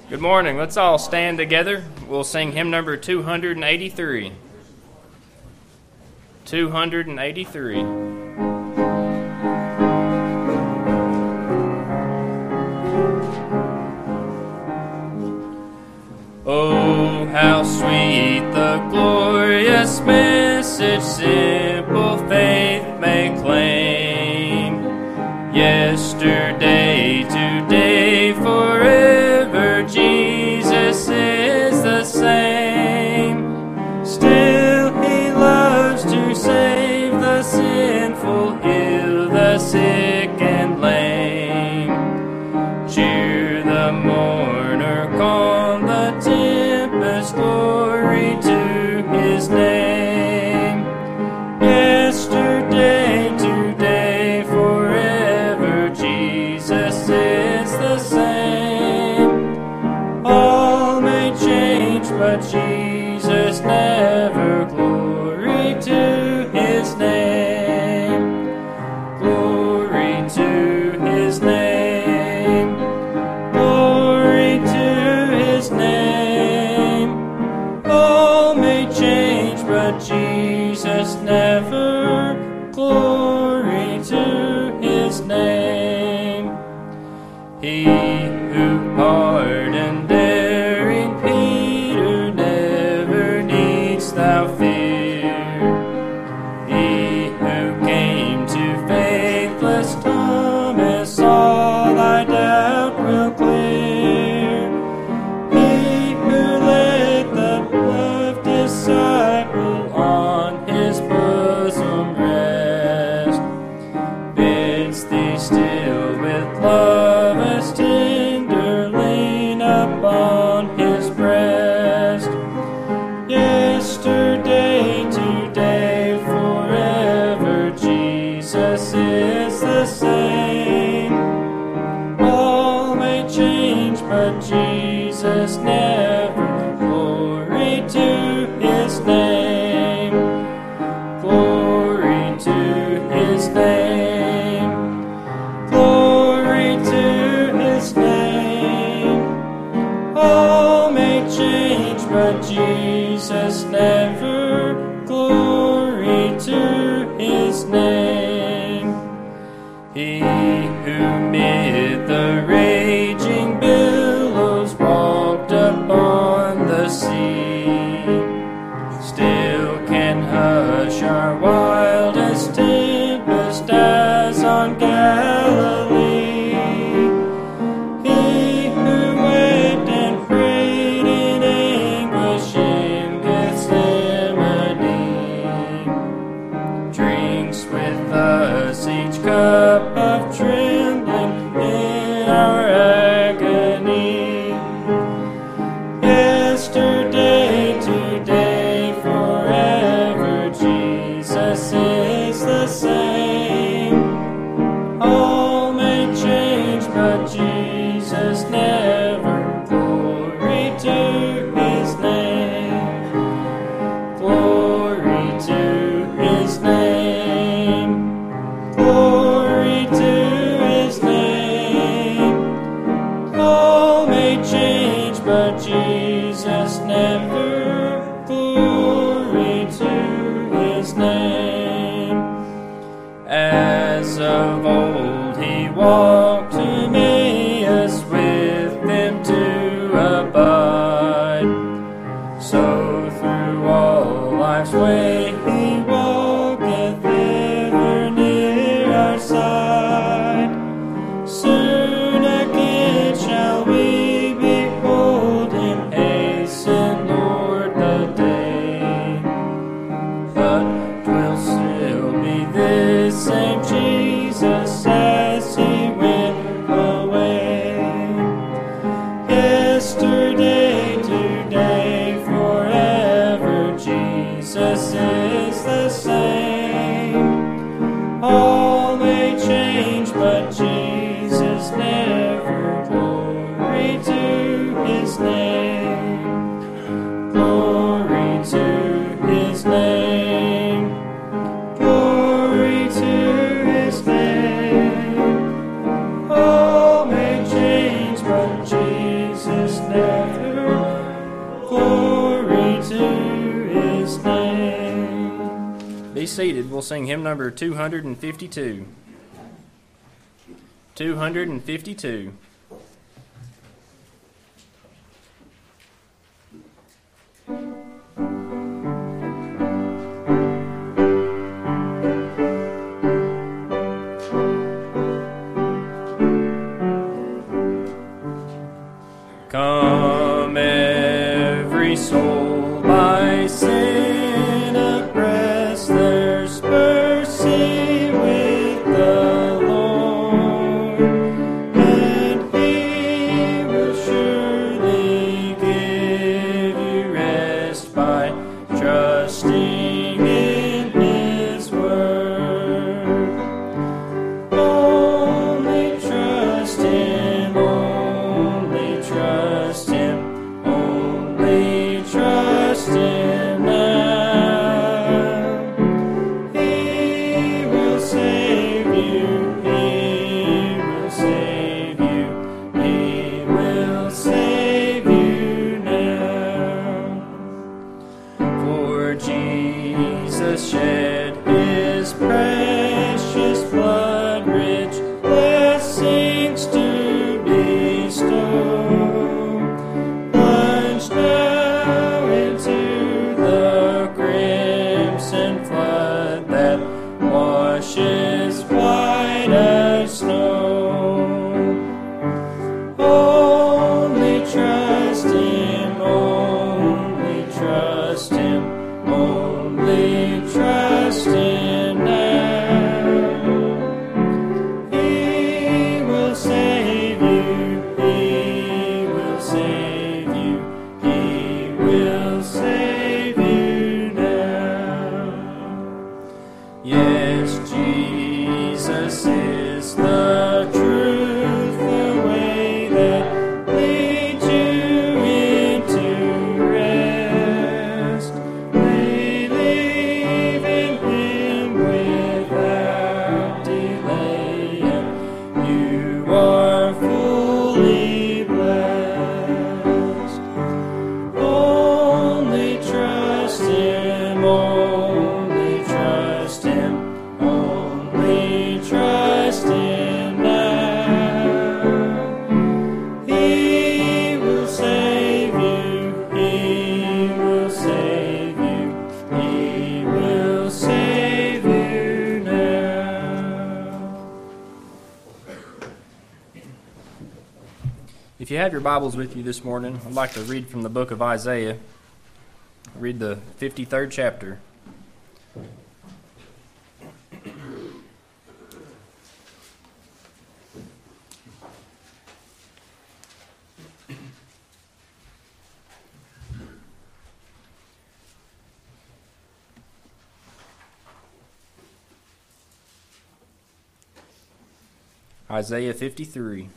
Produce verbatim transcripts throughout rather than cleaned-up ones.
Good morning. Let's all stand together. We'll sing hymn number two hundred eighty-three. two hundred eighty-three. Oh, how sweet the glorious message simple faith may claim. Yesterday, today, forever, Jesus is the same. Still he loves to save the sinful, heal the sick and lame. Cheer the mourner, calm the tempest, glory to his name. Yesterday, today, forever, Jesus is the same. All may change, but Jesus never. Glory to his name. Glory to his name. Glory to his name. All may change, but Jesus never. Glory to his name. He who pardoned erring Peter never needs thou fear. He who came to faithless Thomas all thy doubt will clear. He who led the loved disciple on his bosom rest bids thee still with love as tender lean upon his breast. Yesterday, today, forever, Jesus is the same. All may change, but Jesus never. Glory to his name. Glory to his name. Glory to his name. All may change, but Jesus never. Glory to his name. He who mid the raging billows walked upon the sea still can hush our wildest tempest as on Galilee. He who wept and prayed in anguish in Gethsemane drinks with us each cup of trembling in our agony. Yesterday, today, forever, Jesus is the same. All may change, but Jesus never. Glory to his name. Glory to his name. Glory to his name. All may change, but Jesus never. Glory to his name. As of old he walked to Emmaus with them to abide. So through all life's way he walketh ever near our side. Soon again shall we behold him, hasten, Lord, the day. But 'twill still be this same Jesus as he went away. Yesterday, today, forever, Jesus is the same. All may change, but Jesus never. Glory to his name. Glory to his name. Glory to his name. we'll sing hymn number two hundred fifty-two. two hundred fifty-two. Come, every soul by sin oppressed, there's mercy with the Lord, and He will surely give you rest by trusting in His word. Only trust Him, only trust Him, only trust Him now. He will save you, He will save you, He will save you now. For Jesus shed His precious blood, rich blessings to bestow. Plunge now into the crimson flood that washes white as snow. Only trust Him, only trust Him, only trust Him now. He will save you, He will save you, He will save you now. Yes, Jesus is the truth, the way that leads you into rest. Believe in Him without delay, and you are fully blessed. Only trust Him, only trust Him, only trust Him now. He will save you, He will save you, He will save you now. If you have your Bibles with you this morning, I'd like to read from the book of Isaiah. Read the fifty-third chapter. Isaiah fifty-three.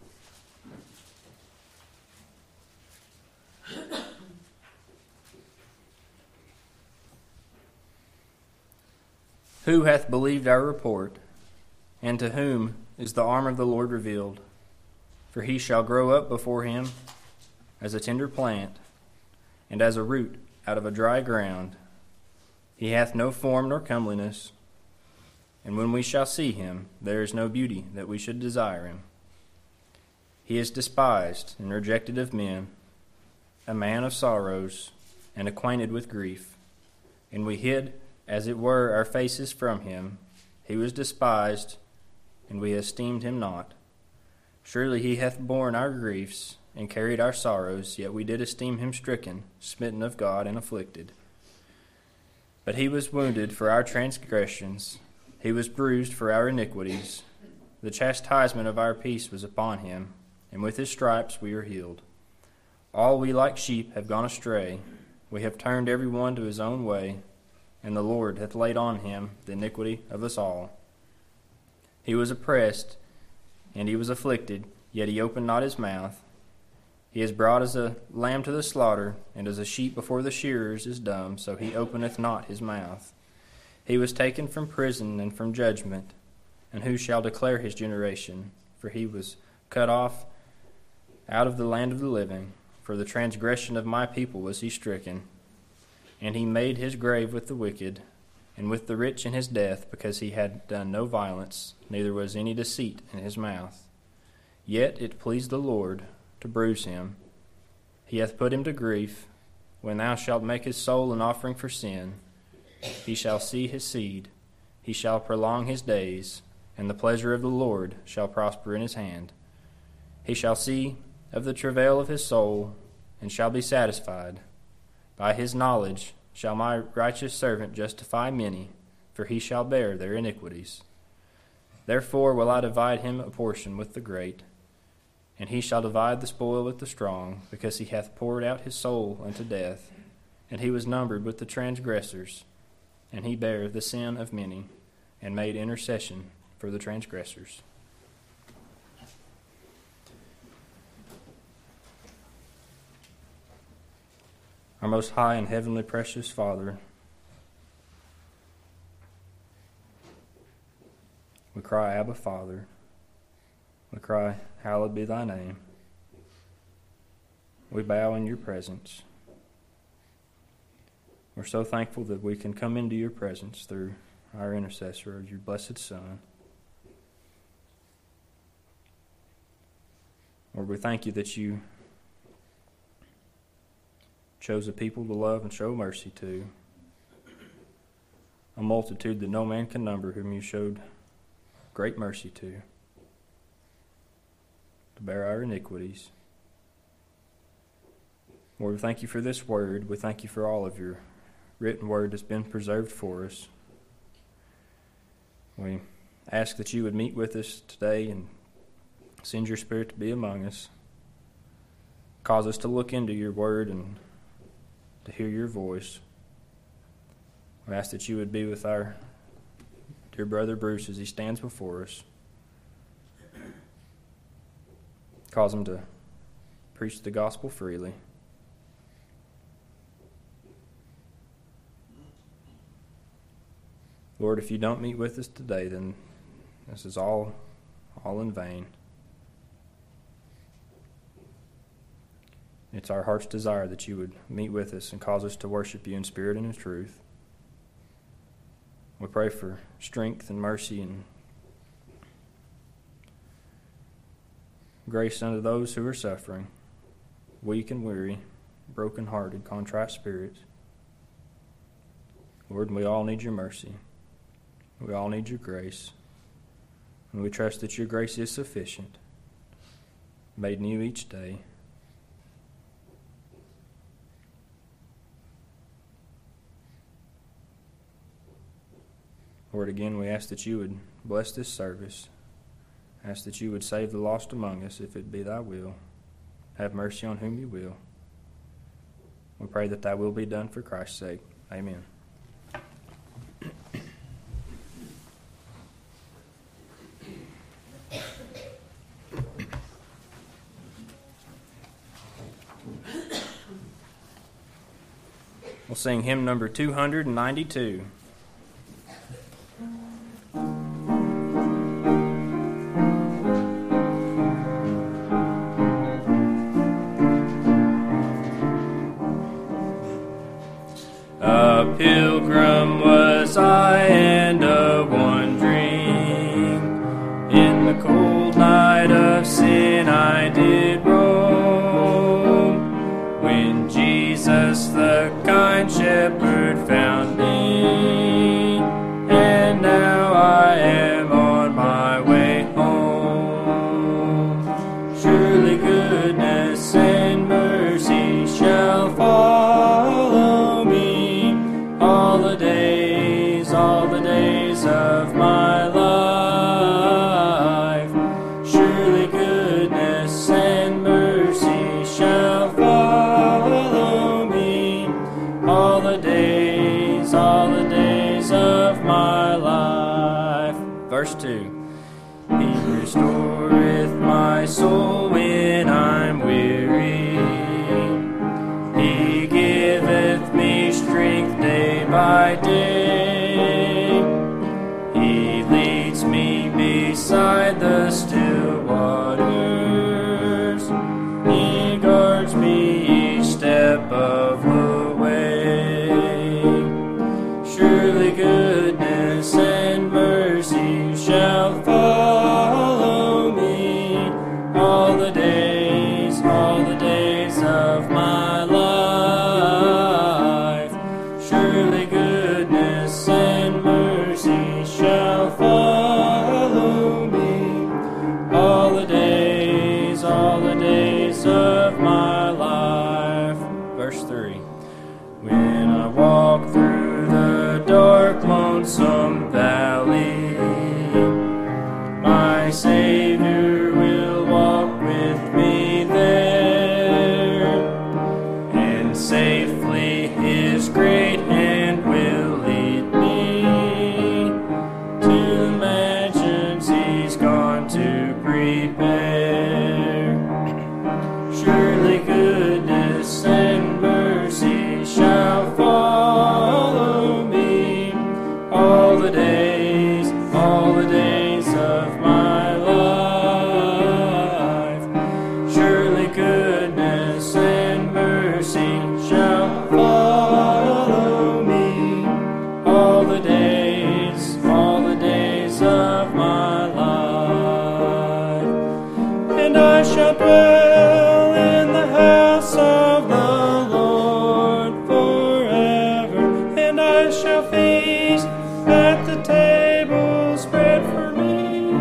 Who hath believed our report, and to whom is the arm of the Lord revealed? For he shall grow up before him as a tender plant, and as a root out of a dry ground. He hath no form nor comeliness, and when we shall see him, there is no beauty that we should desire him. He is despised and rejected of men, a man of sorrows, and acquainted with grief. And we hid, as it were, our faces from him. He was despised, and we esteemed him not. Surely he hath borne our griefs, and carried our sorrows, yet we did esteem him stricken, smitten of God, and afflicted. But he was wounded for our transgressions, he was bruised for our iniquities. The chastisement of our peace was upon him, and with his stripes we are healed. All we like sheep have gone astray, we have turned every one to his own way, and the Lord hath laid on him the iniquity of us all. He was oppressed, and he was afflicted, yet he opened not his mouth. He is brought as a lamb to the slaughter, and as a sheep before the shearers is dumb, so he openeth not his mouth. He was taken from prison and from judgment, and who shall declare his generation? For he was cut off out of the land of the living. For the transgression of my people was he stricken. And he made his grave with the wicked, and with the rich in his death, because he had done no violence, neither was any deceit in his mouth. Yet it pleased the Lord to bruise him. He hath put him to grief. When thou shalt make his soul an offering for sin, he shall see his seed, he shall prolong his days, and the pleasure of the Lord shall prosper in his hand. He shall see of the travail of his soul, and shall be satisfied. By his knowledge shall my righteous servant justify many, for he shall bear their iniquities. Therefore will I divide him a portion with the great, and he shall divide the spoil with the strong, because he hath poured out his soul unto death, and he was numbered with the transgressors, and he bare the sin of many, and made intercession for the transgressors. Our most high and heavenly precious Father, we cry, Abba, Father. We cry, hallowed be thy name. We bow in your presence. We're so thankful that we can come into your presence through our intercessor, your blessed Son. Lord, we thank you that you chose a people to love and show mercy to, a multitude that no man can number, whom you showed great mercy to, to bear our iniquities. Lord, we thank you for this word. We thank you for all of your written word that's been preserved for us. We ask that you would meet with us today and send your Spirit to be among us. Cause us to look into your word and to hear your voice. We ask that you would be with our dear brother Bruce as he stands before us. Cause him to preach the gospel freely. Lord, if you don't meet with us today, then this is all, all in vain. It's our heart's desire that you would meet with us and cause us to worship you in spirit and in truth. We pray for strength and mercy and grace unto those who are suffering, weak and weary, broken-hearted, contrite spirits. Lord, we all need your mercy. We all need your grace. And we trust that your grace is sufficient, made new each day. Lord, again, we ask that you would bless this service. Ask that you would save the lost among us, if it be thy will. Have mercy on whom you will. We pray that thy will be done for Christ's sake. Amen. We'll sing hymn number two hundred ninety-two. A pilgrim was I and a wandering, in the cold night of sin I did roam, when Jesus the kind shepherd found me, and now I am on my way home. Surely goodness and mercy shall follow me all the days, all the days of my life. Surely goodness and mercy shall follow me all the days, all the days of my life. Verse two. He restoreth my soul when I'm weary. He giveth me strength day by day. He leads me beside the still waters. He guards me each step of the way. Surely good my Savior will walk with me there, and safely His great hand will lead me to mansions He's gone to prepare. Surely goodness and mercy shall follow me all the days, all the days of my life. Surely goodness and mercy shall follow me all the days, all the days of my life. And I shall dwell in the house of the Lord forever, and I shall feast at the table spread for me.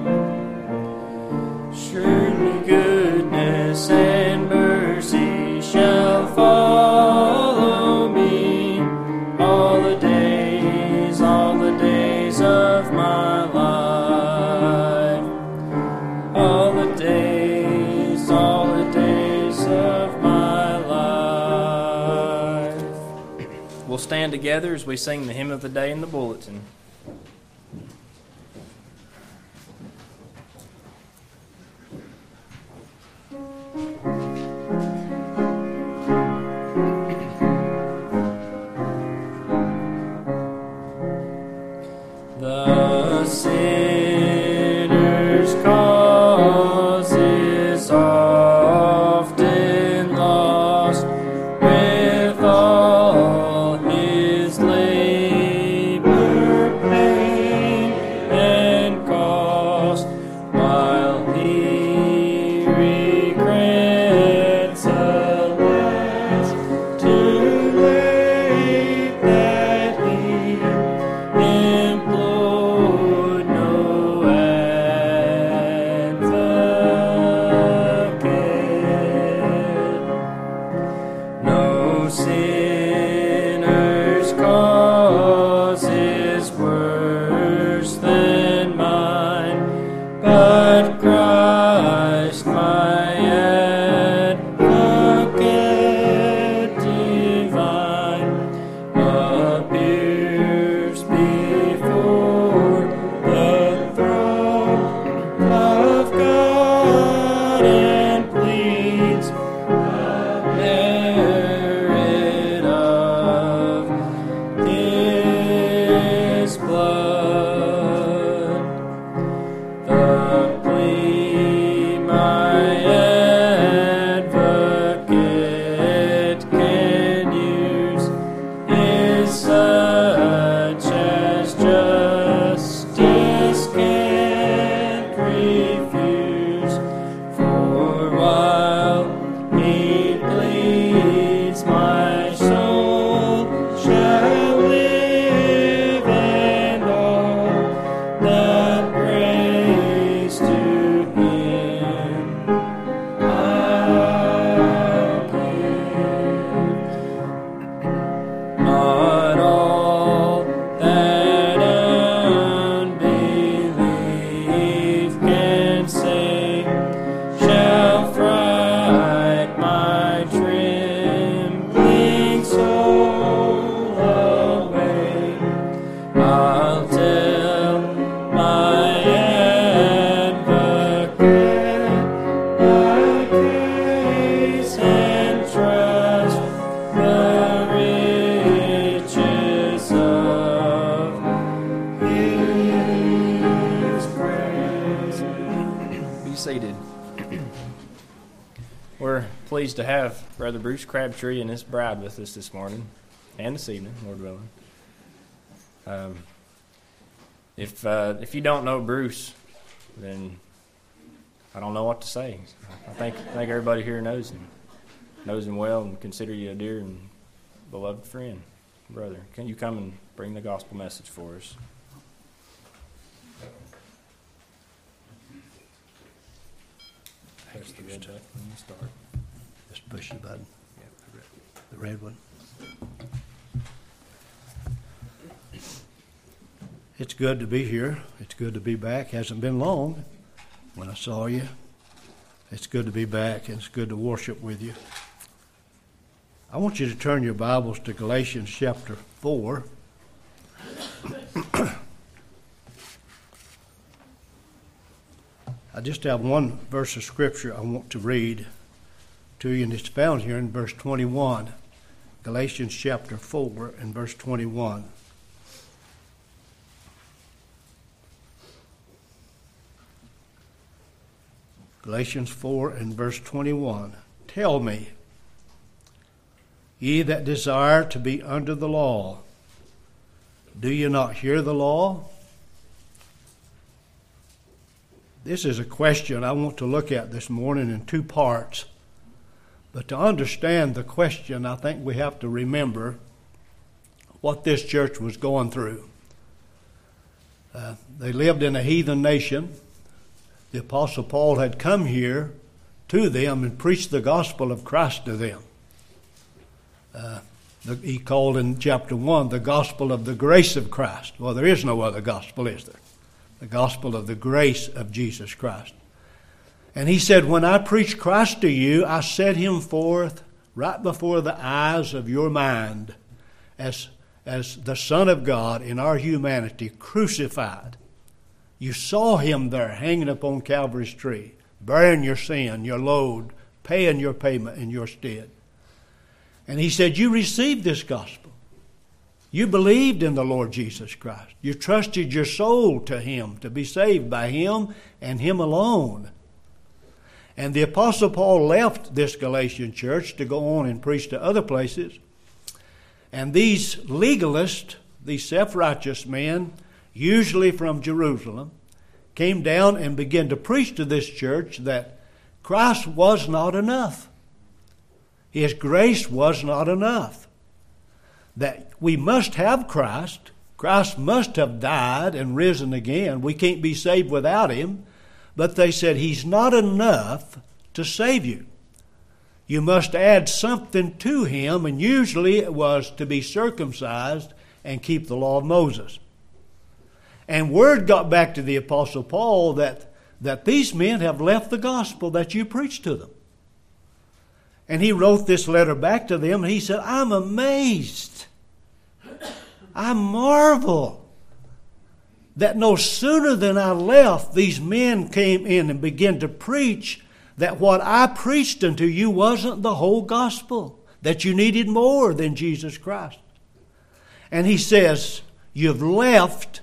Surely goodness and mercy shall follow me all the days, all the days of my life. All the days, all the days of my life. We'll stand together as we sing the hymn of the day in the bulletin. The sinner's cause is often lost with all his labor, pain, and cost, while he regrets alas too late that he implored no advocate. No sinner's cause is worse than mine, but Christ my advocate divine appears before the throne of God and pleads the merit of His blood. The plea my advocate can use is such as justice can't refuse. For while he pleads, my soul shall live, and all that praise to Him I'll give. Not all that unbelief can say shall fright my trembling soul away. I'll tell my advocate my case and trust the riches of His grace. Be seated. We're pleased to have Brother Bruce Crabtree and his bride with us this morning and this evening, Lord willing. Um, if uh, if you don't know Bruce, then I don't know what to say. I think I think everybody here knows him, knows him well, and consider you a dear and beloved friend, brother. Can you come and bring the gospel message for us? Press the red button when you start. Just push the button. The red one. It's good to be here. It's good to be back. Hasn't been long. when I saw you. It's good to be back, and it's good to worship with you. I want you to turn your Bibles to Galatians chapter four. I just have one verse of Scripture I want to read to you, and it's found here in verse twenty-one. Galatians chapter four and verse twenty-one. Galatians four and verse twenty-one. Tell me, ye that desire to be under the law, do you not hear the law? This is a question I want to look at this morning in two parts. But to understand the question, I think we have to remember what this church was going through. Uh, they lived in a heathen nation. The Apostle Paul had come here to them and preached the gospel of Christ to them. Uh, the, he called in chapter one the gospel of the grace of Christ. Well, there is no other gospel, is there? The gospel of the grace of Jesus Christ. And he said, when I preach Christ to you, I set him forth right before the eyes of your mind as, as the Son of God in our humanity crucified. You saw him there hanging upon Calvary's tree, bearing your sin, your load, paying your payment in your stead. And he said, you received this gospel. You believed in the Lord Jesus Christ. You trusted your soul to him to be saved by him and him alone. And the Apostle Paul left this Galatian church to go on and preach to other places. And these legalists, these self-righteous men, usually from Jerusalem, came down and began to preach to this church that Christ was not enough. His grace was not enough. That we must have Christ. Christ must have died and risen again. We can't be saved without him. But they said he's not enough to save you. You must add something to him, and usually it was to be circumcised and keep the law of Moses. And word got back to the Apostle Paul that, that these men have left the gospel that you preached to them. And he wrote this letter back to them, and he said, I'm amazed. I marvel that no sooner than I left, these men came in and began to preach that what I preached unto you wasn't the whole gospel, that you needed more than Jesus Christ. And he says, you've left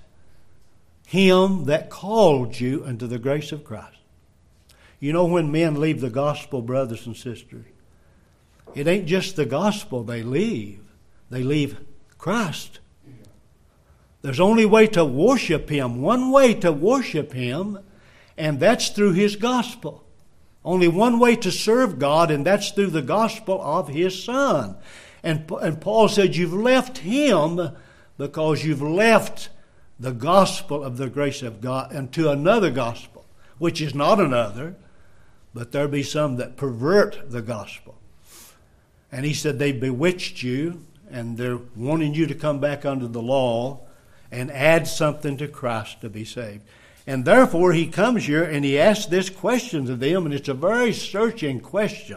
him that called you unto the grace of Christ. You know, when men leave the gospel, brothers and sisters, it ain't just the gospel they leave. They leave Christ. There's only way to worship him, one way to worship him, and that's through his gospel. Only one way to serve God, and that's through the gospel of his Son. And, and Paul said, you've left him because you've left the gospel of the grace of God unto another gospel, which is not another, but there be some that pervert the gospel. And he said they bewitched you, and they're wanting you to come back under the law and add something to Christ to be saved. And therefore he comes here and he asks this question to them, and it's a very searching question.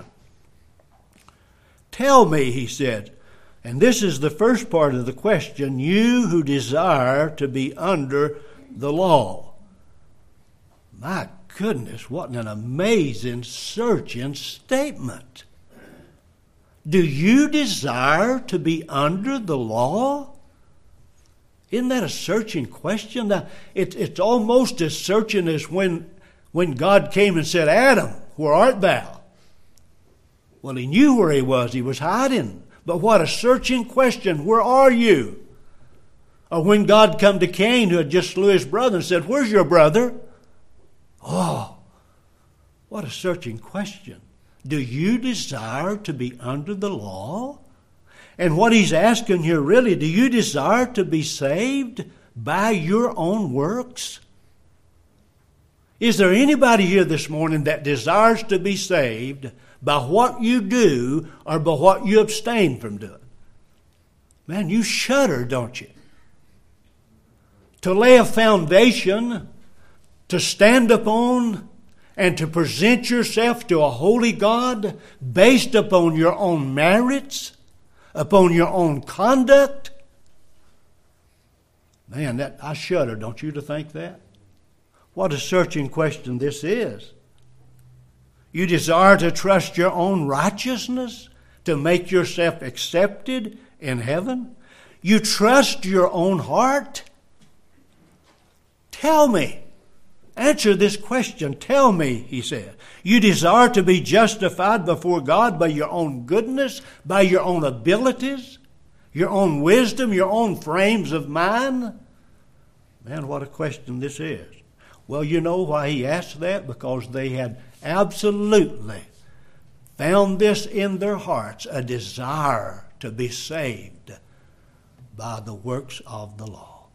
Tell me, he said, and this is the first part of the question, you who desire to be under the law. My goodness, what an amazing, searching statement. Do you desire to be under the law? Isn't that a searching question? Now, it, it's almost as searching as when, when God came and said, Adam, where art thou? Well, he knew where he was. He was hiding. But what a searching question. Where are you? Or when God come to Cain, who had just slew his brother, and said, where's your brother? Oh, what a searching question. Do you desire to be under the law? And what he's asking here really, do you desire to be saved by your own works? Is there anybody here this morning that desires to be saved by what you do or by what you abstain from doing? Man, you shudder, don't you? To lay a foundation, to stand upon, and to present yourself to a holy God based upon your own merits, upon your own conduct. Man, that I shudder, don't you, to think that? What a searching question this is. You desire to trust your own righteousness to make yourself accepted in heaven? You trust your own heart? Tell me. Answer this question. Tell me, he said. You desire to be justified before God by your own goodness, by your own abilities, your own wisdom, your own frames of mind? Man, what a question this is. Well, you know why he asked that? Because they had absolutely found this in their hearts, a desire to be saved by the works of the law.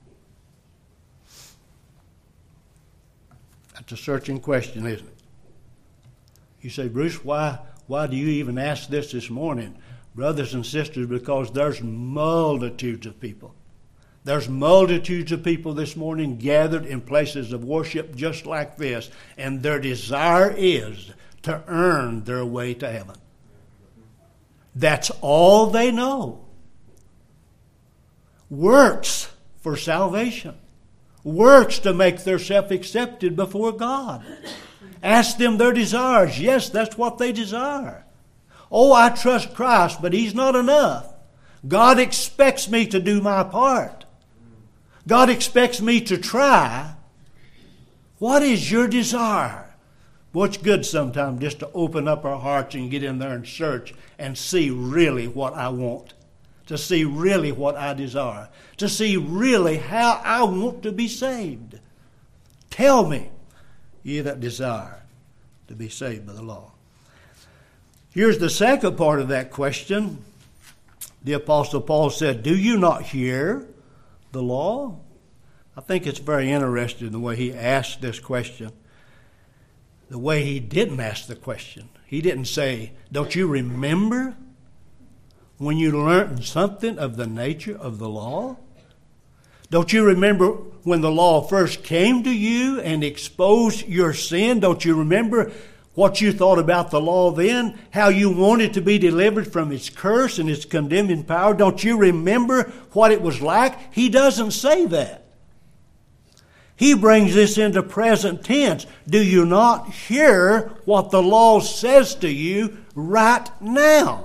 That's a searching question, isn't it? You say, Bruce, why, why do you even ask this this morning? Brothers and sisters, because there's multitudes of people. There's multitudes of people this morning gathered in places of worship just like this, and their desire is to earn their way to heaven. That's all they know. Works for salvation. Works to make themselves accepted before God. Ask them their desires. Yes, that's what they desire. Oh, I trust Christ, but He's not enough. God expects me to do my part. God expects me to try. What is your desire? Well, it's good sometimes just to open up our hearts and get in there and search and see really what I want. To see really what I desire. To see really how I want to be saved. Tell me, ye that desire to be saved by the law. Here's the second part of that question. The Apostle Paul said, do you not hear the law? I think it's very interesting the way he asked this question. The way he didn't ask the question. He didn't say, don't you remember when you learned something of the nature of the law? Don't you remember when the law first came to you and exposed your sin? Don't you remember what you thought about the law then? How you wanted to be delivered from its curse and its condemning power? Don't you remember what it was like? He doesn't say that. He brings this into present tense. Do you not hear what the law says to you right now?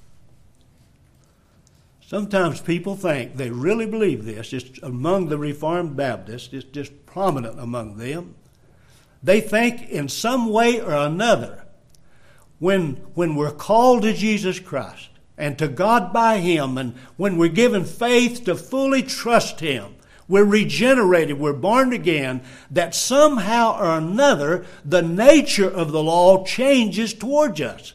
Sometimes people think, they really believe this, it's among the Reformed Baptists, it's just prominent among them. They think in some way or another, when, when we're called to Jesus Christ and to God by Him, and when we're given faith to fully trust Him, we're regenerated, we're born again, that somehow or another the nature of the law changes towards us.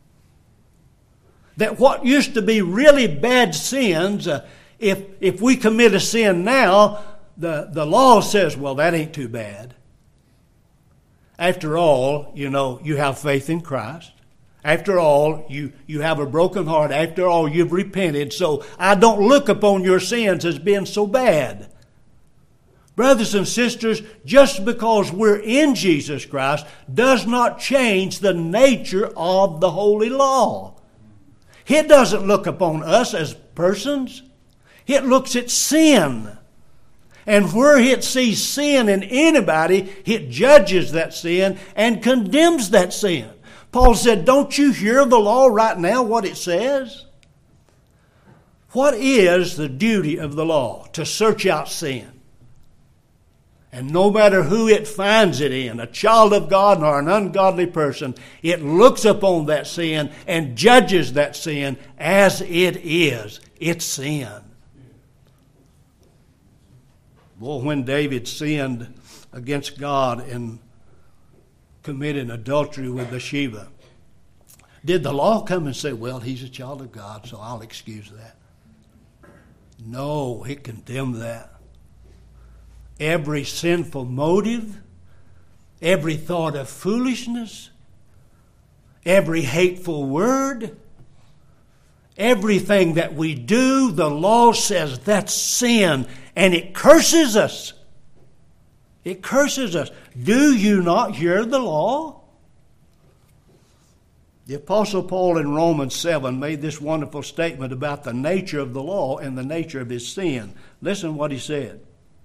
That what used to be really bad sins, uh, if, if we commit a sin now, the, the law says, well, that ain't too bad. After all, you know, you have faith in Christ. After all, you, you have a broken heart. After all, you've repented. So I don't look upon your sins as being so bad. Brothers and sisters, just because we're in Jesus Christ does not change the nature of the holy law. It doesn't look upon us as persons. It looks at sin. And where it sees sin in anybody, it judges that sin and condemns that sin. Paul said, don't you hear the law right now, what it says? What is the duty of the law? To search out sin. And no matter who it finds it in, a child of God or an ungodly person, it looks upon that sin and judges that sin as it is. It's sin. Well, when David sinned against God and committed adultery with Bathsheba, did the law come and say, well, he's a child of God, so I'll excuse that? No, it condemned that. Every sinful motive, every thought of foolishness, every hateful word, everything that we do, the law says that's sin, and it curses us. It curses us. Do you not hear the law? The Apostle Paul in Romans seven made this wonderful statement about the nature of the law and the nature of his sin. Listen what he said.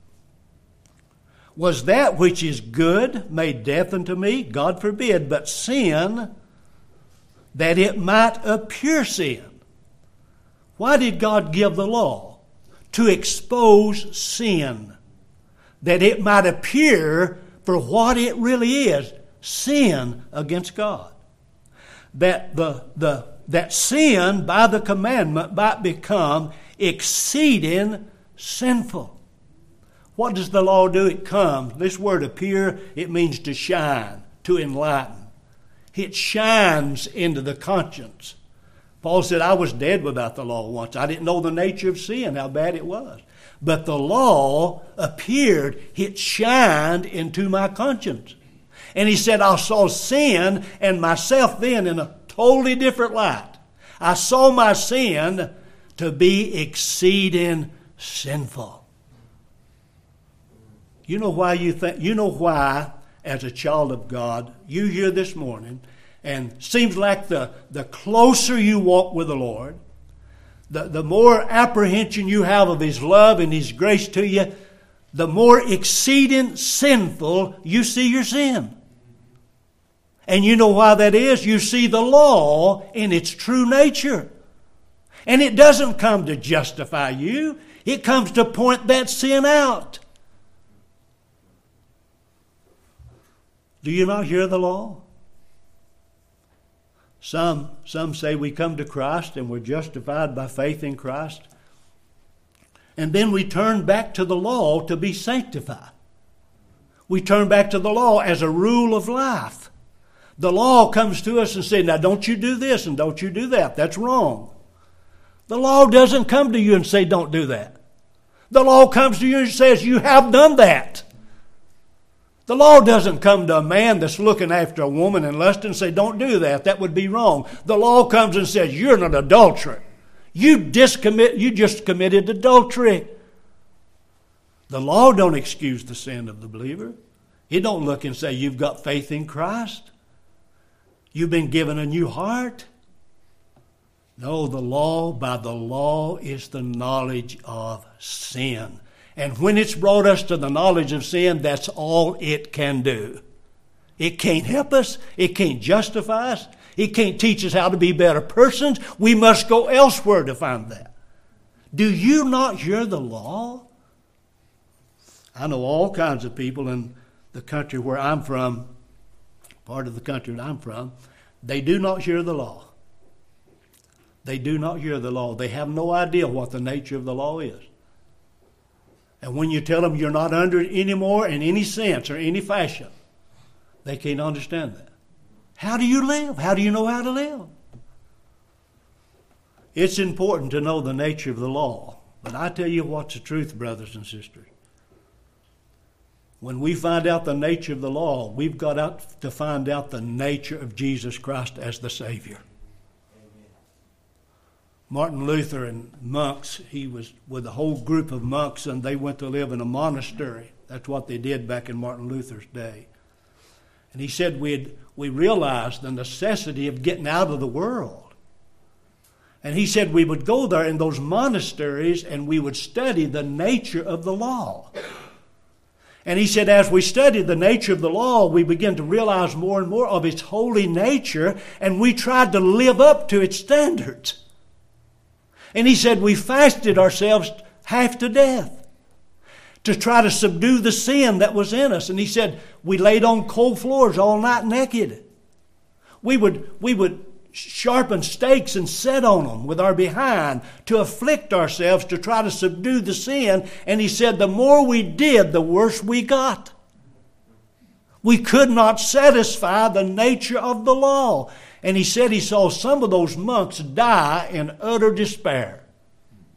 Was that which is good made death unto me? God forbid. But sin, that it might appear sin. Why did God give the law? To expose sin. That it might appear for what it really is, sin against God. That the, the that sin by the commandment might become exceeding sinful. What does the law do? It comes. This word appear, it means to shine, to enlighten. It shines into the conscience. Paul said, I was dead without the law once. I didn't know the nature of sin, how bad it was. But the law appeared, it shined into my conscience. And he said, I saw sin and myself then in a totally different light. I saw my sin to be exceeding sinful. You know why you think, you know why, as a child of God, you here this morning, and seems like the, the closer you walk with the Lord, the, the more apprehension you have of His love and His grace to you, the more exceeding sinful you see your sin. And you know why that is? You see the law in its true nature. And it doesn't come to justify you. It comes to point that sin out. Do you not hear the law? Some, some say we come to Christ and we're justified by faith in Christ. And then we turn back to the law to be sanctified. We turn back to the law as a rule of life. The law comes to us and says, now don't you do this and don't you do that. That's wrong. The law doesn't come to you and say, don't do that. The law comes to you and says, you have done that. The law doesn't come to a man that's looking after a woman and lusting and say, don't do that. That would be wrong. The law comes and says, you're an adulterer. You, discommit, you just committed adultery. The law don't excuse the sin of the believer. It don't look and say, you've got faith in Christ. You've been given a new heart. No, the law, by the law, is the knowledge of sin. And when it's brought us to the knowledge of sin, that's all it can do. It can't help us. It can't justify us. It can't teach us how to be better persons. We must go elsewhere to find that. Do you not hear the law? I know all kinds of people in the country where I'm from, part of the country that I'm from, they do not hear the law. They do not hear the law. They have no idea what the nature of the law is. And when you tell them you're not under it anymore in any sense or any fashion, they can't understand that. How do you live? How do you know how to live? It's important to know the nature of the law. But I tell you what's the truth, brothers and sisters. When we find out the nature of the law, we've got out to find out the nature of Jesus Christ as the Savior. Martin Luther and monks, he was with a whole group of monks and they went to live in a monastery. That's what they did back in Martin Luther's day. And he said we'd, we realized the necessity of getting out of the world. And he said we would go there in those monasteries and we would study the nature of the law. And he said as we studied the nature of the law, we began to realize more and more of its holy nature, and we tried to live up to its standards. And he said we fasted ourselves half to death to try to subdue the sin that was in us. And he said we laid on cold floors all night naked. We would, we would sharpen stakes and set on them with our behind to afflict ourselves to try to subdue the sin. And he said the more we did, the worse we got. We could not satisfy the nature of the law. And he said he saw some of those monks die in utter despair.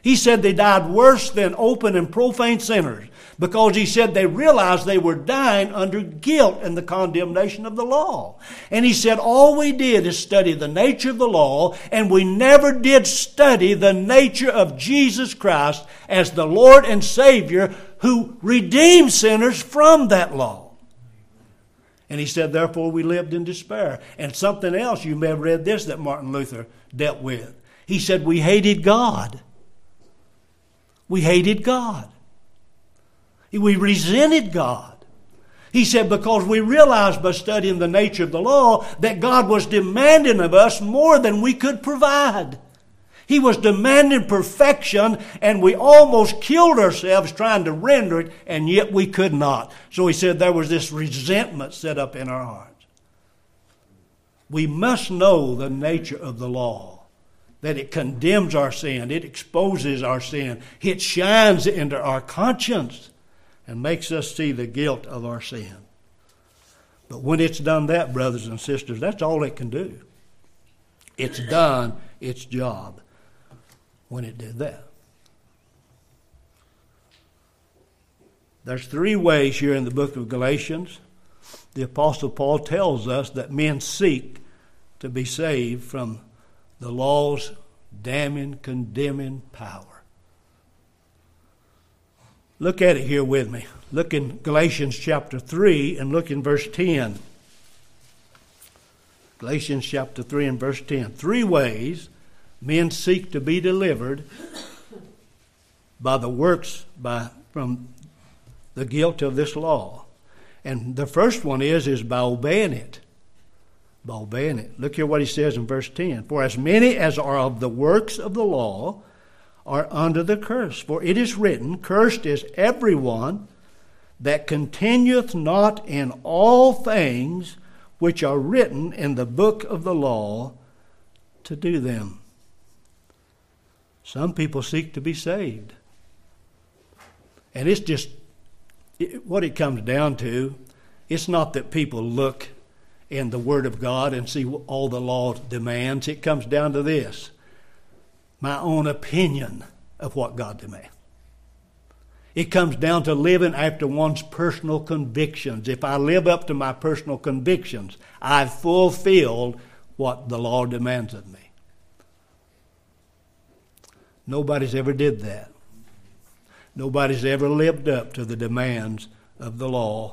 He said they died worse than open and profane sinners, because he said they realized they were dying under guilt and the condemnation of the law. And he said all we did is study the nature of the law, and we never did study the nature of Jesus Christ as the Lord and Savior who redeemed sinners from that law. And he said, therefore we lived in despair. And something else, you may have read this, that Martin Luther dealt with. He said we hated God. We hated God. We resented God. He said because we realized by studying the nature of the law that God was demanding of us more than we could provide. He was demanding perfection, and we almost killed ourselves trying to render it, and yet we could not. So he said there was this resentment set up in our hearts. We must know the nature of the law, that it condemns our sin, it exposes our sin, it shines into our conscience and makes us see the guilt of our sin. But when it's done that, brothers and sisters, that's all it can do. It's done its job when it did that. There's three ways here in the book of Galatians. The Apostle Paul tells us that men seek to be saved from the law's damning, condemning power. Look at it here with me. Look in Galatians chapter three and look in verse ten. Galatians chapter three and verse ten. Three ways men seek to be delivered by the works, by from the guilt of this law. And the first one is, is by obeying it. By obeying it. Look here what he says in verse ten. For as many as are of the works of the law are under the curse. For it is written, cursed is everyone that continueth not in all things which are written in the book of the law to do them. Some people seek to be saved. And it's just, it, what it comes down to, it's not that people look in the Word of God and see all the law demands. It comes down to this: my own opinion of what God demands. It comes down to living after one's personal convictions. If I live up to my personal convictions, I've fulfilled what the law demands of me. Nobody's ever did that. Nobody's ever lived up to the demands of the law.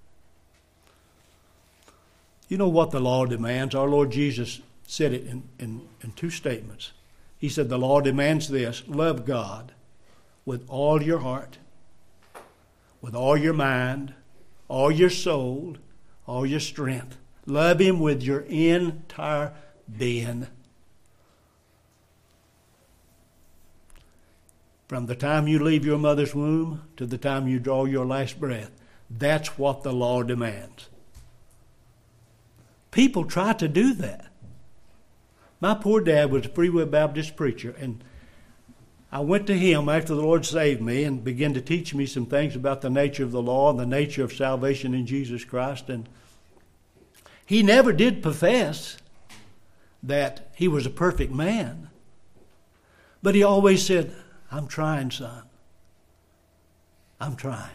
You know what the law demands? Our Lord Jesus said it in, in, in two statements. He said the law demands this: love God with all your heart, with all your mind, all your soul, all your strength. Love Him with your entire being. From the time you leave your mother's womb to the time you draw your last breath. That's what the law demands. People try to do that. My poor dad was a Free Will Baptist preacher, and I went to him after the Lord saved me and began to teach me some things about the nature of the law and the nature of salvation in Jesus Christ. And he never did profess that he was a perfect man, but he always said, I'm trying, son. I'm trying.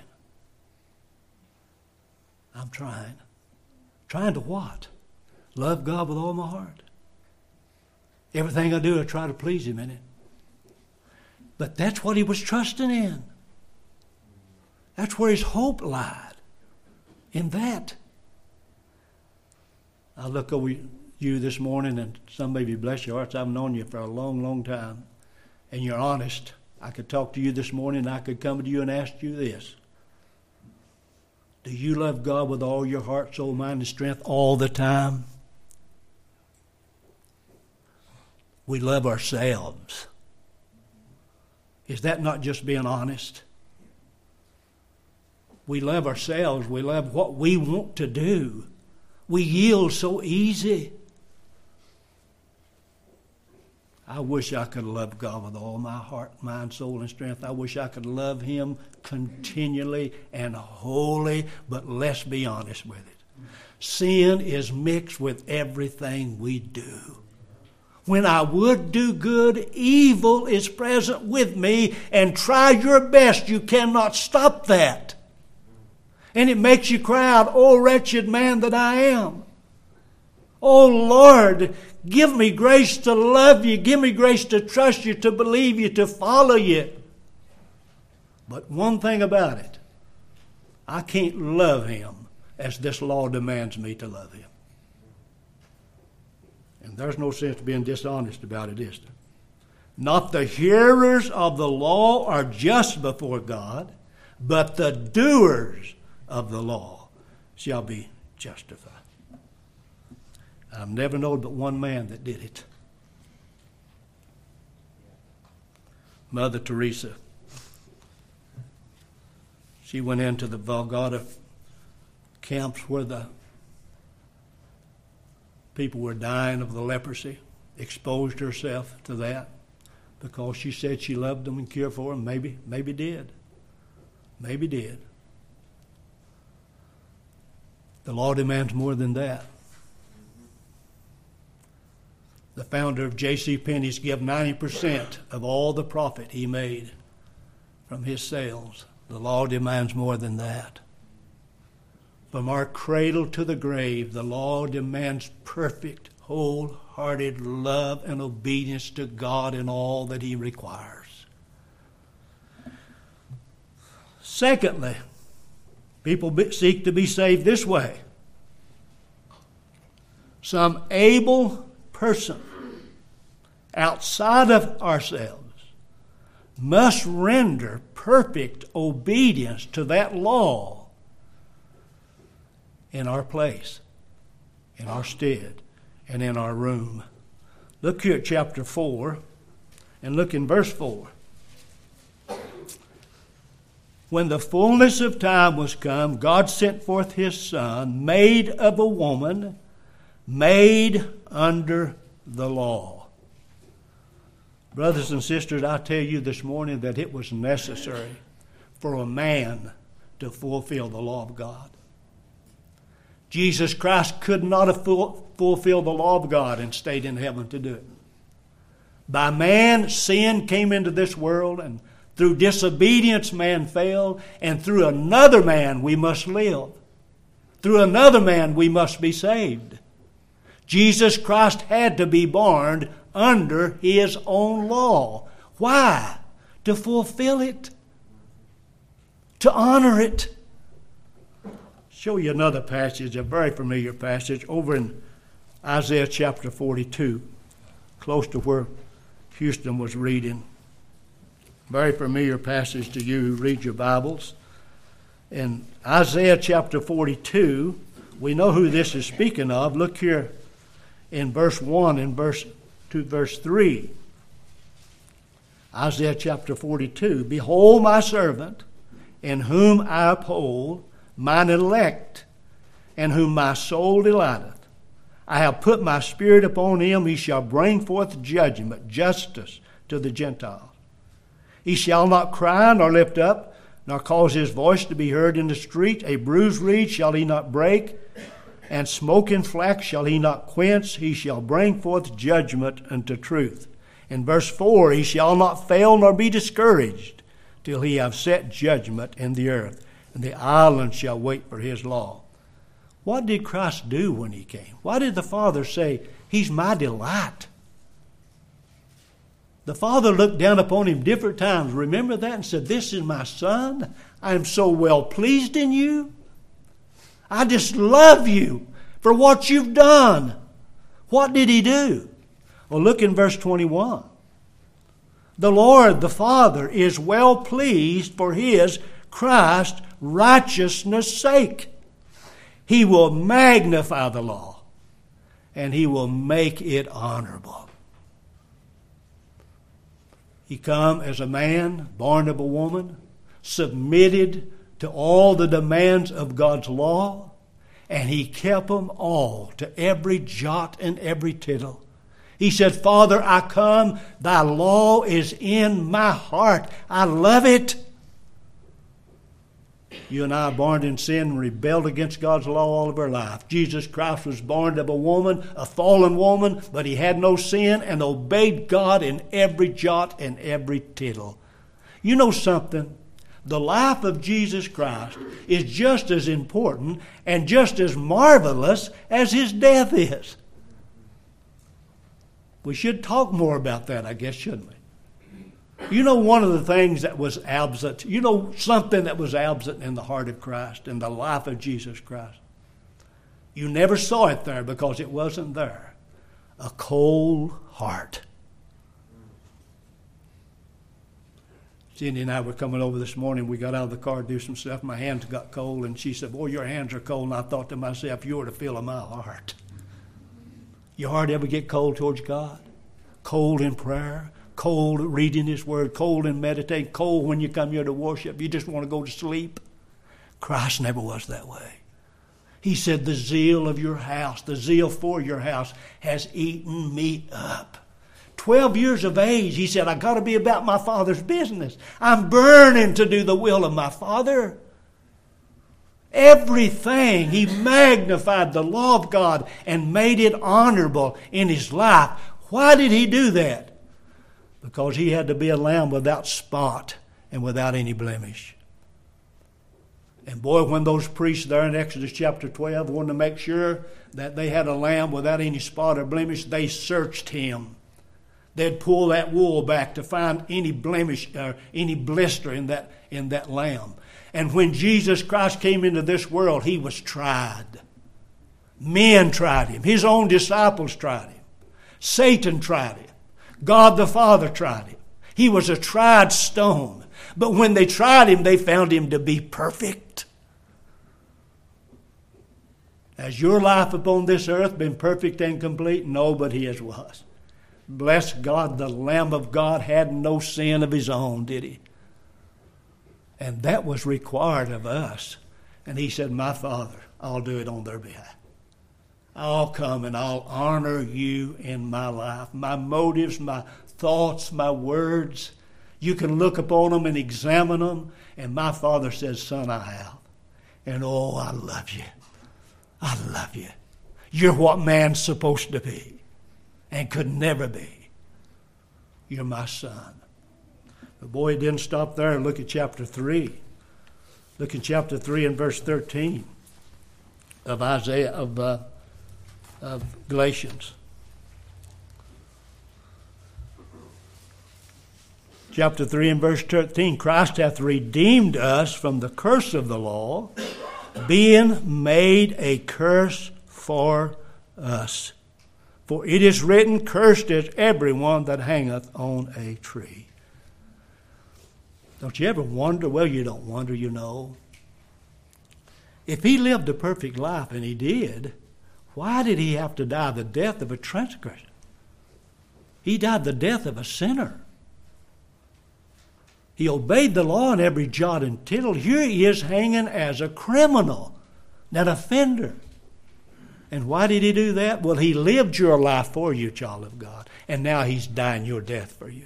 I'm trying. Trying to what? Love God with all my heart. Everything I do, I try to please Him in it. But that's what he was trusting in. That's where his hope lied. In that. I look over you this morning, and some of you, bless your hearts, I've known you for a long, long time. And you're honest. I could talk to you this morning, and I could come to you and ask you this. Do you love God with all your heart, soul, mind, and strength all the time? We love ourselves. Is that not just being honest? We love ourselves. We love what we want to do. We yield so easy. I wish I could love God with all my heart, mind, soul, and strength. I wish I could love Him continually and wholly, but let's be honest with it. Sin is mixed with everything we do. When I would do good, evil is present with me, and try your best, you cannot stop that. And it makes you cry out, oh, wretched man that I am. Oh, Lord, give me grace to love you. Give me grace to trust you, to believe you, to follow you. But one thing about it, I can't love him as this law demands me to love him. And there's no sense being dishonest about it, is there? Not the hearers of the law are just before God, but the doers of the law shall be justified. I've never known but one man that did it. Mother Teresa. She went into the Golgotha camps where the people were dying of the leprosy, exposed herself to that because she said she loved them and cared for them. Maybe, maybe did. Maybe did. The law demands more than that. The founder of J C. Penney's gave ninety percent of all the profit he made from his sales. The law demands more than that. From our cradle to the grave, the law demands perfect, wholehearted love and obedience to God in all that he requires. Secondly, people seek to be saved this way. Some able person outside of ourselves must render perfect obedience to that law in our place, in our stead, and in our room. Look here at chapter four, and look in verse four. When the fullness of time was come, God sent forth his Son, made of a woman, made under the law. Brothers and sisters, I tell you this morning that it was necessary for a man to fulfill the law of God. Jesus Christ could not have fulfilled the law of God and stayed in heaven to do it. By man, sin came into this world, and through disobedience man fell, and through another man we must live. Through another man we must be saved. Jesus Christ had to be born under his own law. Why? To fulfill it. To honor it. Show you another passage, a very familiar passage, over in Isaiah chapter forty-two, close to where Houston was reading. Very familiar passage to you who read your Bibles. In Isaiah chapter forty-two, we know who this is speaking of. Look here in verse one and verse two, verse three. Isaiah chapter forty-two. Behold my servant, in whom I uphold mine elect, in whom my soul delighteth. I have put my spirit upon him. He shall bring forth judgment, justice to the Gentiles. He shall not cry nor lift up, nor cause his voice to be heard in the street. A bruised reed shall he not break, and smoking flax shall he not quench. He shall bring forth judgment unto truth. In verse four, he shall not fail nor be discouraged till he have set judgment in the earth, and the islands shall wait for his law. What did Christ do when he came? Why did the Father say, he's my delight? The Father looked down upon him different times. Remember that? And said, this is my Son. I am so well pleased in you. I just love you for what you've done. What did he do? Well, look in verse twenty-one. The Lord, the Father, is well pleased for his Christ's righteousness' sake. He will magnify the law, and he will make it honorable. He come as a man, born of a woman, submitted to all the demands of God's law, and he kept them all to every jot and every tittle. He said, Father, I come, thy law is in my heart. I love it. You and I are born in sin and rebelled against God's law all of our life. Jesus Christ was born of a woman, a fallen woman, but he had no sin and obeyed God in every jot and every tittle. You know something? The life of Jesus Christ is just as important and just as marvelous as his death is. We should talk more about that, I guess, shouldn't we? You know, one of the things that was absent, you know, something that was absent in the heart of Christ, in the life of Jesus Christ. You never saw it there because it wasn't there. A cold heart. Cindy and I were coming over this morning. We got out of the car to do some stuff. My hands got cold, and she said, "Boy, your hands are cold." And I thought to myself, you were to feel my heart. Your heart ever get cold towards God? Cold in prayer? Cold reading his word, cold in meditating, cold when you come here to worship. You just want to go to sleep. Christ never was that way. He said, the zeal of your house, the zeal for your house has eaten me up. Twelve years of age, he said, I got to be about my Father's business. I'm burning to do the will of my Father. Everything, he magnified the law of God and made it honorable in his life. Why did he do that? Because he had to be a lamb without spot and without any blemish. And boy, when those priests there in Exodus chapter twelve wanted to make sure that they had a lamb without any spot or blemish, they searched him. They'd pull that wool back to find any blemish or any blister in that, in that lamb. And when Jesus Christ came into this world, he was tried. Men tried him. His own disciples tried him. Satan tried him. God the Father tried him. He was a tried stone. But when they tried him, they found him to be perfect. Has your life upon this earth been perfect and complete? No, but his was. Bless God, the Lamb of God had no sin of his own, did he? And that was required of us. And he said, my Father, I'll do it on their behalf. I'll come and I'll honor you in my life. My motives, my thoughts, my words. You can look upon them and examine them. And my Father says, son, I have. And oh, I love you. I love you. You're what man's supposed to be and could never be. You're my son. But boy, it didn't stop there. Look at chapter three. Look at chapter three and verse thirteen of Isaiah, of uh, of Galatians. Chapter three and verse thirteen, Christ hath redeemed us from the curse of the law, being made a curse for us. For it is written, cursed is everyone that hangeth on a tree. Don't you ever wonder? Well, you don't wonder, you know. If he lived a perfect life, and he did, why did he have to die the death of a transgressor? He died the death of a sinner. He obeyed the law in every jot and tittle. Here he is hanging as a criminal, an offender. And why did he do that? Well, he lived your life for you, child of God, and now he's dying your death for you.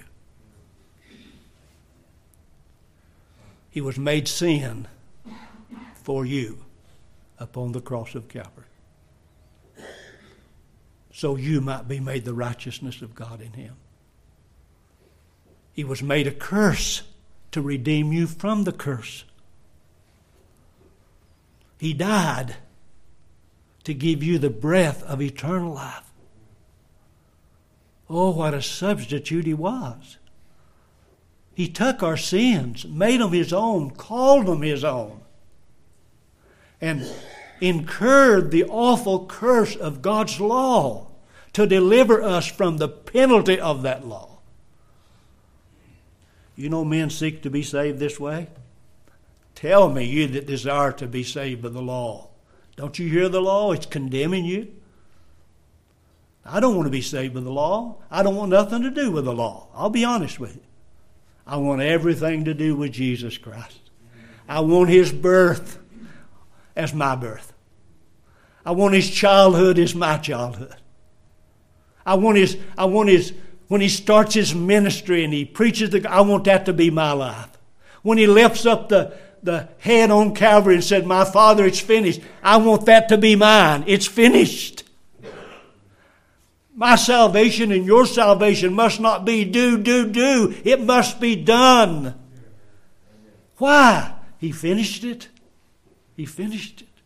He was made sin for you upon the cross of Calvary, so you might be made the righteousness of God in him. He was made a curse to redeem you from the curse. He died to give you the breath of eternal life. Oh, what a substitute he was. He took our sins, made them his own, called them his own, and incurred the awful curse of God's law to deliver us from the penalty of that law. You know men seek to be saved this way? Tell me, you that desire to be saved by the law. Don't you hear the law? It's condemning you. I don't want to be saved by the law. I don't want nothing to do with the law. I'll be honest with you. I want everything to do with Jesus Christ. I want his birth as my birth. I want his childhood as my childhood. I want his, I want his, when he starts his ministry and he preaches the, I want that to be my life. When he lifts up the, the head on Calvary and said, my Father, it's finished. I want that to be mine. It's finished. My salvation and your salvation must not be do, do, do. It must be done. Why? He finished it. He finished it.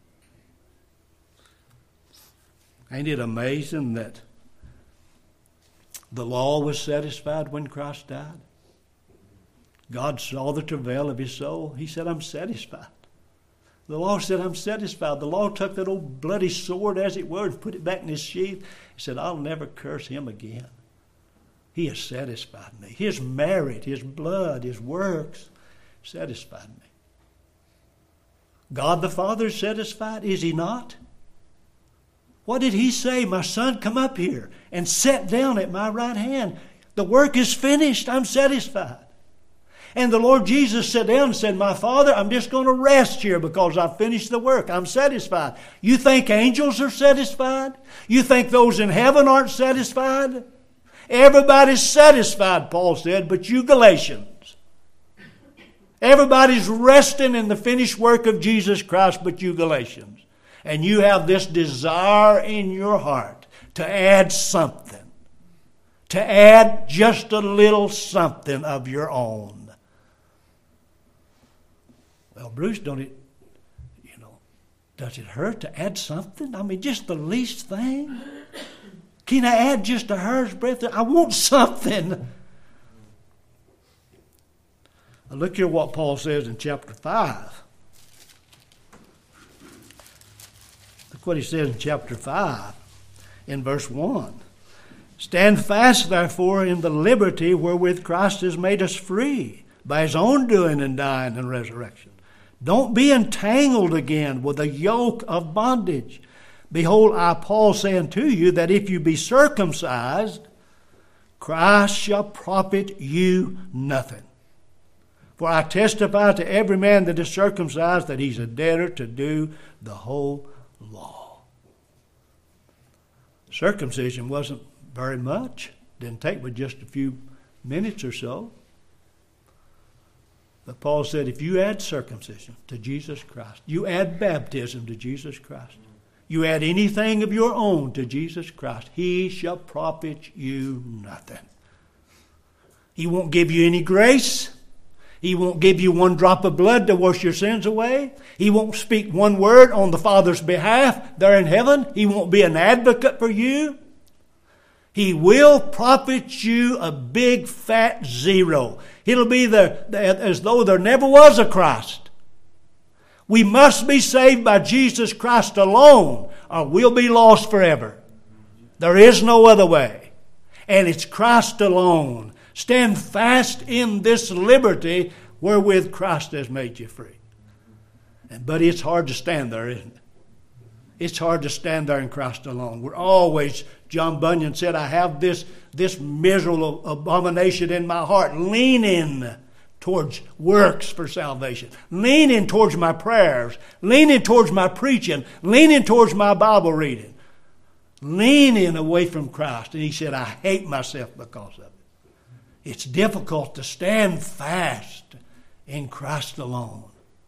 Ain't it amazing that the law was satisfied when Christ died? God saw the travail of his soul. He said, I'm satisfied. The law said, I'm satisfied. The law took that old bloody sword as it were and put it back in his sheath. He said, I'll never curse him again. He has satisfied me. His merit, his blood, his works satisfied me. God the Father is satisfied, is he not? What did he say? My son, come up here and sit down at my right hand. The work is finished. I'm satisfied. And the Lord Jesus sat down and said, my Father, I'm just going to rest here because I've finished the work. I'm satisfied. You think angels are satisfied? You think those in heaven aren't satisfied? Everybody's satisfied, Paul said, but you Galatians. Everybody's resting in the finished work of Jesus Christ, but you Galatians. And you have this desire in your heart to add something. To add just a little something of your own. Well, Bruce, don't it, you know, does it hurt to add something? I mean, just the least thing? Can I add just a hair's breadth? I want something. Now look here what Paul says in chapter five. Look what he says in chapter five, in verse one. Stand fast, therefore, in the liberty wherewith Christ has made us free, by his own doing and dying and resurrection. Don't be entangled again with a yoke of bondage. Behold, I, Paul, say unto you that if you be circumcised, Christ shall profit you nothing. For I testify to every man that is circumcised that he's a debtor to do the whole law. Circumcision wasn't very much. Didn't take but just a few minutes or so. But Paul said, if you add circumcision to Jesus Christ, you add baptism to Jesus Christ, you add anything of your own to Jesus Christ, he shall profit you nothing. He won't give you any grace. He won't give you one drop of blood to wash your sins away. He won't speak one word on the Father's behalf there in heaven. He won't be an advocate for you. He will profit you a big fat zero. It'll be the, the, as though there never was a Christ. We must be saved by Jesus Christ alone, or we'll be lost forever. There is no other way. And it's Christ alone. Stand fast in this liberty wherewith Christ has made you free. And, but it's hard to stand there, isn't it? It's hard to stand there in Christ alone. We're always, John Bunyan said, I have this, this miserable abomination in my heart, leaning towards works for salvation, leaning towards my prayers, leaning towards my preaching, leaning towards my Bible reading, leaning away from Christ. And he said, I hate myself because of it. It's difficult to stand fast in Christ alone.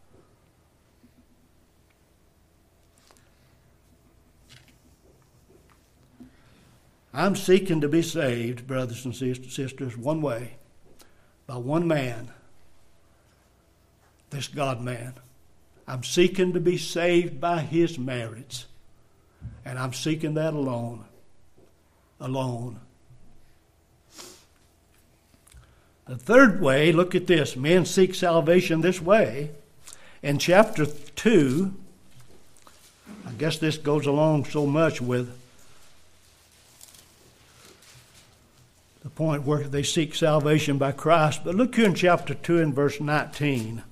I'm seeking to be saved, brothers and sisters, one way, by one man, this God-man. I'm seeking to be saved by his merits, and I'm seeking that alone, alone. The third way, look at this, men seek salvation this way. In chapter two, I guess this goes along so much with the point where they seek salvation by Christ. But look here in chapter two and verse nineteen.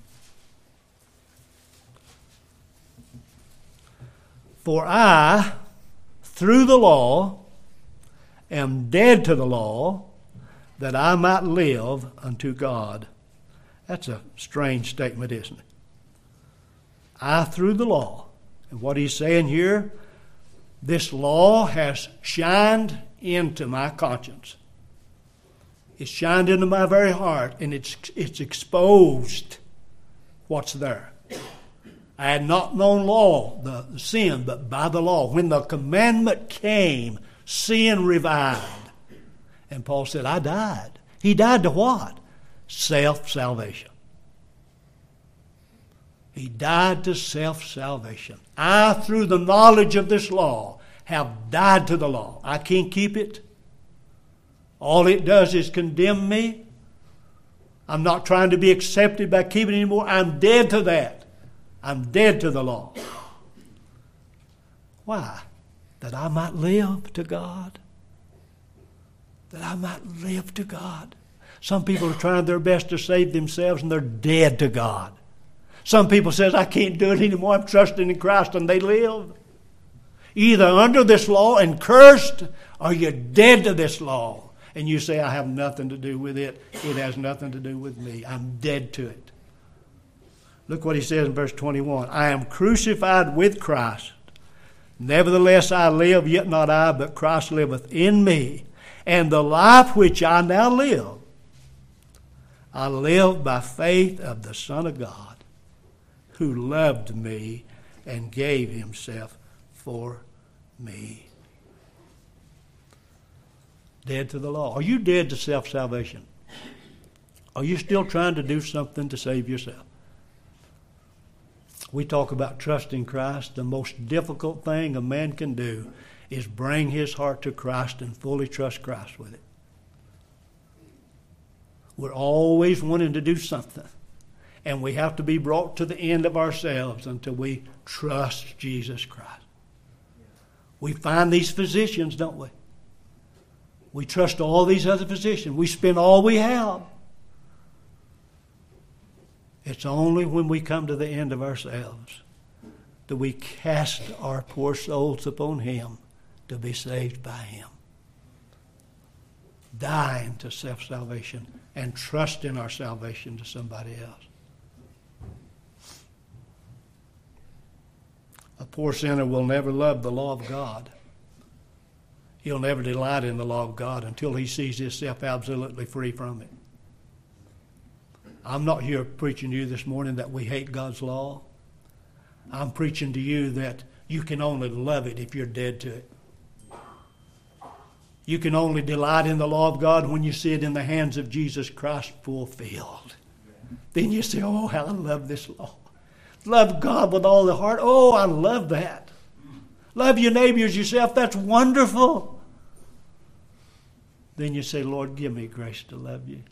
For I, through the law, am dead to the law, that I might live unto God. That's a strange statement, isn't it? I, through the law. And what he's saying here, this law has shined into my conscience. It's shined into my very heart, and it's it's exposed what's there. I had not known law, the, the sin, but by the law. When the commandment came, sin revived. And Paul said, I died. He died to what? Self-salvation. He died to self-salvation. I, through the knowledge of this law, have died to the law. I can't keep it. All it does is condemn me. I'm not trying to be accepted by keeping it anymore. I'm dead to that. I'm dead to the law. Why? That I might live to God. That I might live to God. Some people are trying their best to save themselves and they're dead to God. Some people says, I can't do it anymore. I'm trusting in Christ, and they live. Either under this law and cursed, or you're dead to this law. And you say, I have nothing to do with it. It has nothing to do with me. I'm dead to it. Look what he says in verse twenty-one. I am crucified with Christ. Nevertheless I live, yet not I, but Christ liveth in me. And the life which I now live, I live by faith of the Son of God, who loved me and gave himself for me. Dead to the law. Are you dead to self-salvation? Are you still trying to do something to save yourself? We talk about trusting Christ. The most difficult thing a man can do is bring his heart to Christ and fully trust Christ with it. We're always wanting to do something. And we have to be brought to the end of ourselves until we trust Jesus Christ. We find these physicians, don't we? We trust all these other physicians. We spend all we have. It's only when we come to the end of ourselves that we cast our poor souls upon Him to be saved by Him. Dying to self-salvation and trusting our salvation to somebody else. A poor sinner will never love the law of God. He'll never delight in the law of God until he sees himself absolutely free from it. I'm not here preaching to you this morning that we hate God's law. I'm preaching to you that you can only love it if you're dead to it. You can only delight in the law of God when you see it in the hands of Jesus Christ fulfilled. Then you say, oh, how I love this law. Love God with all the heart. Oh, I love that. Love your neighbor as yourself. That's wonderful. Then you say, Lord, give me grace to love you.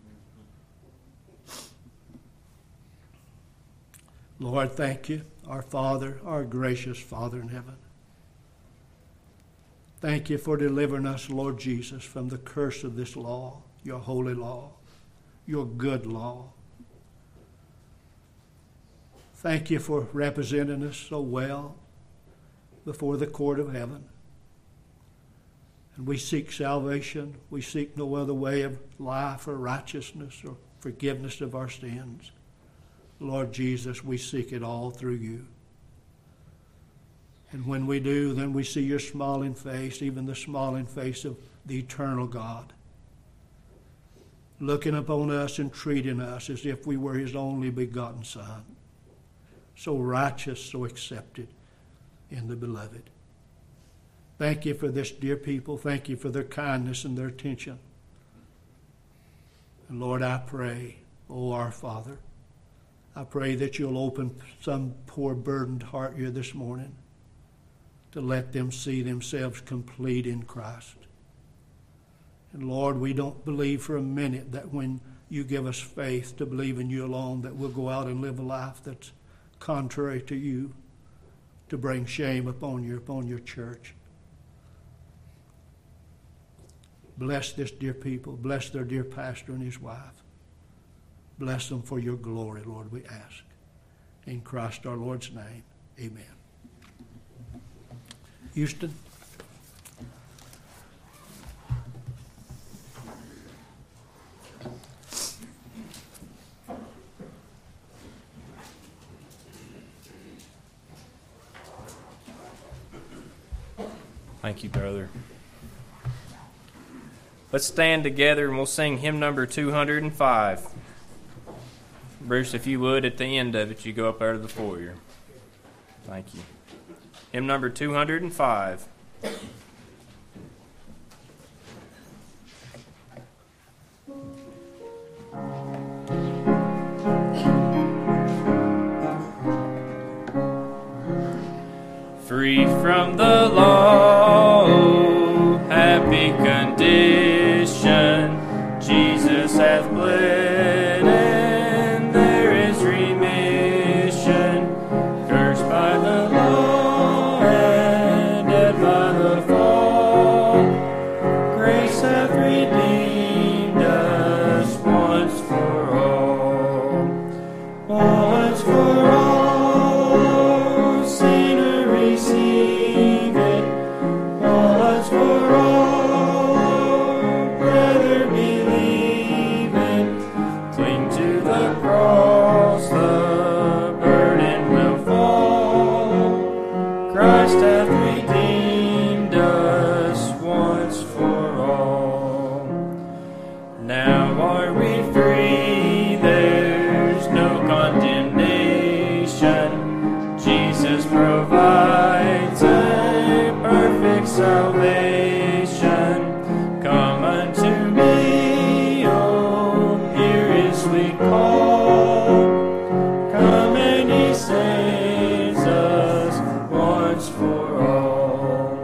Lord, thank you, our Father, our gracious Father in heaven. Thank you for delivering us, Lord Jesus, from the curse of this law, your holy law, your good law. Thank you for representing us so well before the court of heaven. And we seek salvation. We seek no other way of life or righteousness or forgiveness of our sins. Lord Jesus, we seek it all through you. And when we do, then we see your smiling face, even the smiling face of the eternal God, looking upon us and treating us as if we were his only begotten Son. So righteous, so accepted in the beloved. Thank you for this dear people. Thank you for their kindness and their attention. And Lord, I pray, oh our Father, I pray that you'll open some poor burdened heart here this morning to let them see themselves complete in Christ. And Lord, we don't believe for a minute that when you give us faith to believe in you alone, that we'll go out and live a life that's contrary to you, to bring shame upon you, upon your church. Bless this dear people. Bless their dear pastor and his wife. Bless them for your glory, Lord, we ask. In Christ our Lord's name, amen. Houston. Thank you, brother. Let's stand together and we'll sing hymn number two hundred five. Bruce, if you would, at the end of it, you go up there to the foyer. Thank you. Hymn number two hundred five. Free from the law, happy condition, Jesus hath bled, and there is remission. Cursed by the law, and dead by the fall, grace hath redeemed us once for all. Once for all, sinner receive it. Once for all, brother believe it. Cling to the cross, the burden will fall. Christ hath redeemed us once for all. Now are we free, there's no condemnation. Jesus provides a perfect salvation. Come unto me, oh, hear his sweet call. Come and he saves us once for all.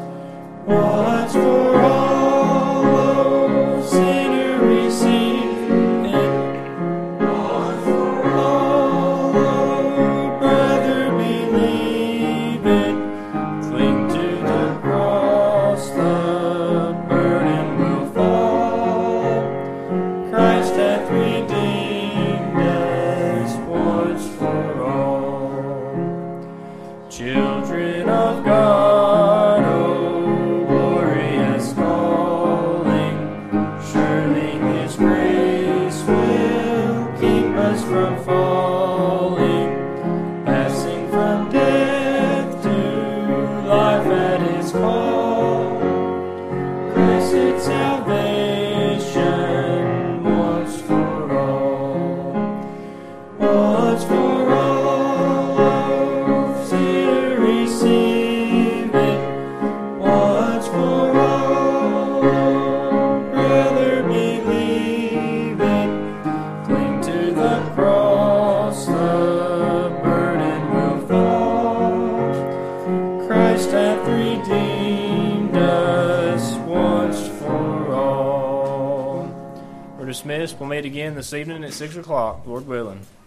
Once for all, oh, sinner receive it. Once for all, oh, brother believe it. Cling to the cross, the burden will fall. Christ hath redeemed us once for all. Children of God, oh, glorious calling, surely his grace will keep us from falling, passing from death to life at his call. Blessed salvation once for all. Once for all, oh, sinner receive it. Once for all, oh, brother believe it. Cling to the cross, the burden will fall. Christ hath redeemed us once for all. We're dismissed. We'll meet again this evening at six o'clock, Lord willing.